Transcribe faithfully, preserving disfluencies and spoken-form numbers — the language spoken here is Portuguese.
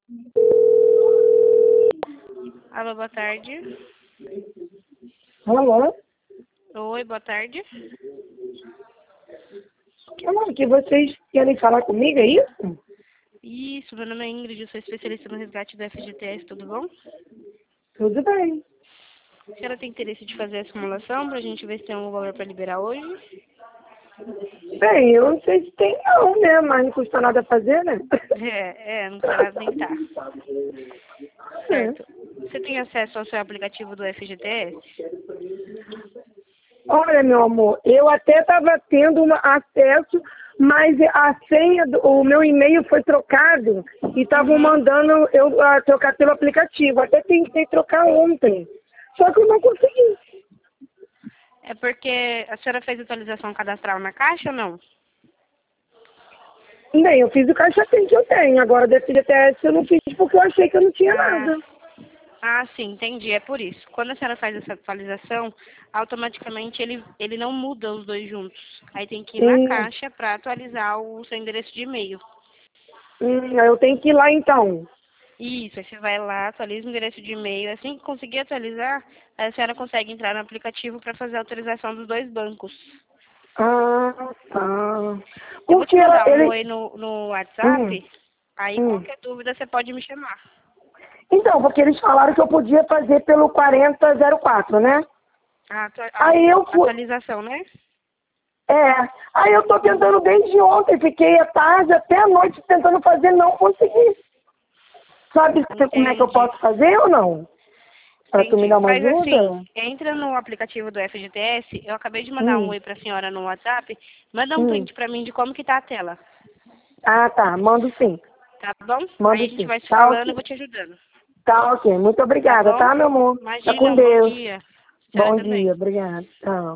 Alô, boa tarde. Alô? Oi, boa tarde. Amor, que vocês querem falar comigo, é isso? Isso, meu nome é Ingrid, eu sou especialista no resgate do F G T S, tudo bom? Tudo bem. A senhora tem interesse de fazer a simulação pra gente ver se tem algum valor para liberar hoje? Bem, eu não sei se tem não, né? Mas não custa nada fazer, né? É, é, não custa nada tentar. É. Certo. Você tem acesso ao seu aplicativo do F G T S? Olha, meu amor, eu até estava tendo uma acesso, mas a senha, do, o meu e-mail foi trocado e estavam Uhum. mandando eu ah, trocar pelo aplicativo. Até tentei trocar ontem, só que eu não consegui. É porque a senhora fez atualização cadastral na caixa ou não? Bem, eu fiz o caixa tem que eu tenho, agora do F G T S eu não fiz porque eu achei que eu não tinha Ah, nada. ah, sim, entendi. É por isso. Quando a senhora faz essa atualização, automaticamente ele, ele não muda os dois juntos. Aí tem que ir na Hum, caixa para atualizar o seu endereço de e-mail. hum, eu tenho que ir lá então. Isso, aí você vai lá, atualiza o endereço de e-mail. Assim que conseguir atualizar, a senhora consegue entrar no aplicativo para fazer a autorização dos dois bancos. Ah, tá. Eu vou te Porque ela, mandar um ele. oi no, no Hum, WhatsApp, aí hum. qualquer dúvida você pode me chamar. Então, porque eles falaram que eu podia fazer pelo quarenta zero quatro, né? A, atua- Aí eu a fui. atualização, né? É. Aí eu tô tentando desde ontem, fiquei à tarde até a noite tentando fazer, não consegui. Sabe como é que eu Entendi. posso fazer ou não? Pra tu me Entendi. dar uma Faz assim, ajuda? entra no aplicativo do F G T S, eu acabei de mandar um Hum, oi pra senhora no WhatsApp, manda um hum. print pra mim de como que tá a tela, Ah, tá. Mando sim. tá bom? Aí Mando a gente sim. vai se Tá falando e ok. vou te ajudando, Tá ok. Muito tá obrigada, bom? tá, meu amor? Tá com Imagina, um bom Deus. dia. A senhora Bom também. dia. Obrigada. Tchau.